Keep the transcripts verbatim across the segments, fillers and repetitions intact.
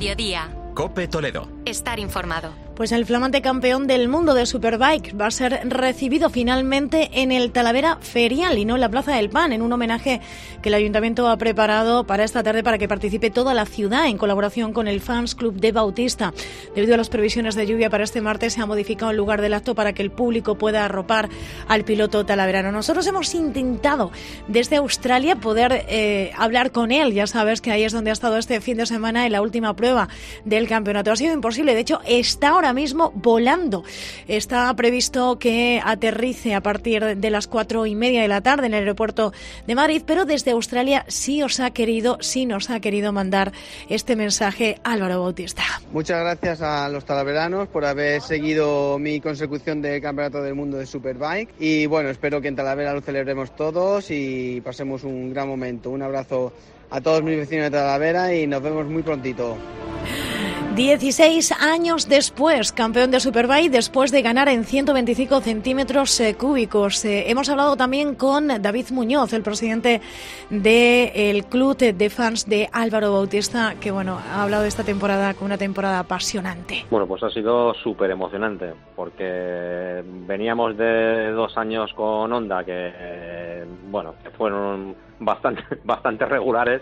mediodía. COPE Toledo. Estar informado. Pues el flamante campeón del mundo de Superbike va a ser recibido finalmente en el Talavera Ferial y no en la Plaza del Pan, en un homenaje que el Ayuntamiento ha preparado para esta tarde para que participe toda la ciudad en colaboración con el Fans Club de Bautista. Debido a las previsiones de lluvia para este martes, se ha modificado el lugar del acto para que el público pueda arropar al piloto talaverano. Nosotros hemos intentado desde Australia poder eh, hablar con él. Ya sabes que ahí es donde ha estado este fin de semana en la última prueba del campeonato. Ha sido imposible. De hecho, está ahora mismo volando. Está previsto que aterrice a partir de las cuatro y media de la tarde en el aeropuerto de Madrid, pero desde Australia sí os ha querido, sí nos ha querido mandar este mensaje Álvaro Bautista. Muchas gracias a los talaveranos por haber seguido mi consecución del Campeonato del Mundo de Superbike y bueno, espero que en Talavera lo celebremos todos y pasemos un gran momento. Un abrazo a todos mis vecinos de Talavera y nos vemos muy prontito. dieciséis años después, campeón de Superbike, después de ganar en ciento veinticinco centímetros eh, cúbicos. Eh, hemos hablado también con David Muñoz, el presidente del club de fans de Álvaro Bautista, que bueno, ha hablado de esta temporada como una temporada apasionante. Bueno, pues ha sido súper emocionante, porque veníamos de dos años con Honda que, eh, bueno, que fueron bastante, bastante regulares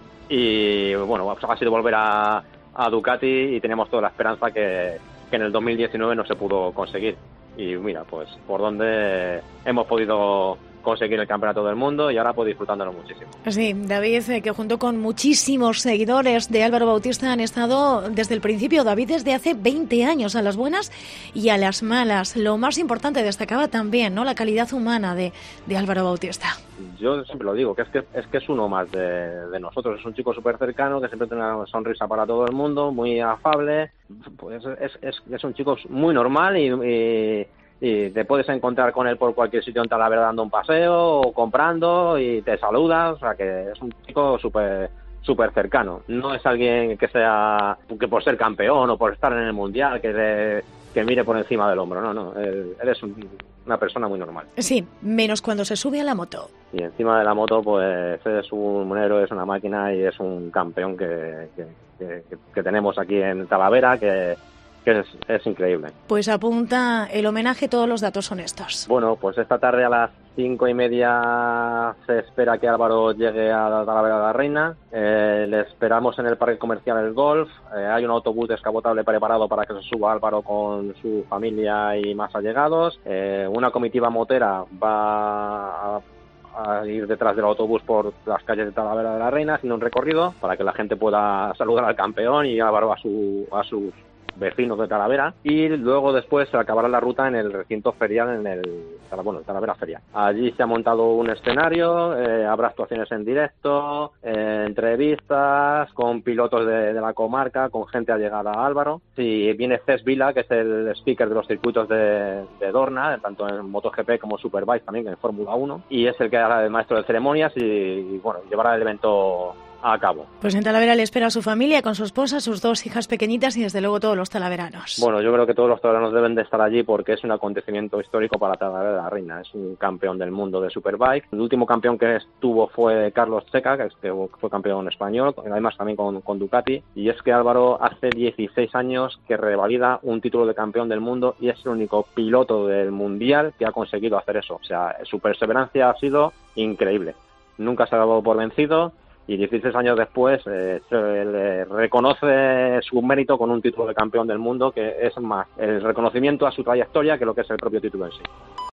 y bueno, ha sido volver a a Ducati y teníamos toda la esperanza que, que en el dos mil diecinueve no se pudo conseguir. Y mira, pues por donde hemos podido conseguir el campeonato del mundo y ahora pues disfrutándolo muchísimo. Sí, David, eh, que junto con muchísimos seguidores de Álvaro Bautista han estado desde el principio, David desde hace veinte años, a las buenas y a las malas. Lo más importante destacaba también, ¿no?, la calidad humana de, de Álvaro Bautista. Yo siempre lo digo, que es que es, que es uno más de, de nosotros, es un chico súper cercano, que siempre tiene una sonrisa para todo el mundo, muy afable, pues es, es, es un chico muy normal y, y y te puedes encontrar con él por cualquier sitio en Talavera dando un paseo o comprando y te saluda, o sea que es un chico súper súper cercano. No es alguien que sea, que por ser campeón o por estar en el mundial, que, de, que mire por encima del hombro, no, no, él, él es un, una persona muy normal. Sí, menos cuando se sube a la moto. Y encima de la moto pues es un héroe, es una máquina y es un campeón que, que, que, que tenemos aquí en Talavera, que que es, es increíble. Pues apunta el homenaje, todos los datos son estos. Bueno, pues esta tarde a las cinco y media se espera que Álvaro llegue a la Talavera de la Reina. Eh, le esperamos en el Parque Comercial El Golf. Eh, hay un autobús descapotable preparado para que se suba Álvaro con su familia y más allegados. Eh, una comitiva motera va a a ir detrás del autobús por las calles de Talavera de la Reina haciendo un recorrido para que la gente pueda saludar al campeón y Álvaro a su a sus vecinos de Talavera, y luego después se acabará la ruta en el recinto ferial, en el bueno, el Talavera Feria. Allí se ha montado un escenario, eh, habrá actuaciones en directo, eh, entrevistas con pilotos de, de la comarca, con gente allegada a Álvaro. Sí, viene Cés Vila, que es el speaker de los circuitos de, de Dorna, tanto en MotoGP como Superbike, también en Fórmula uno, y es el que hará el maestro de ceremonias y, y bueno, llevará el evento a cabo. Pues en Talavera le espera a su familia con su esposa, sus dos hijas pequeñitas y desde luego todos los talaveranos. Bueno, yo creo que todos los talaveranos deben de estar allí porque es un acontecimiento histórico para Talavera de la Reina. Es un campeón del mundo de Superbike. El último campeón que estuvo fue Carlos Checa, que fue campeón español, además también con, con Ducati. Y es que Álvaro hace dieciséis años que revalida un título de campeón del mundo y es el único piloto del mundial que ha conseguido hacer eso. O sea, su perseverancia ha sido increíble. Nunca se ha dado por vencido. Y dieciséis años después eh, se le reconoce su mérito con un título de campeón del mundo, que es más el reconocimiento a su trayectoria que lo que es el propio título en sí.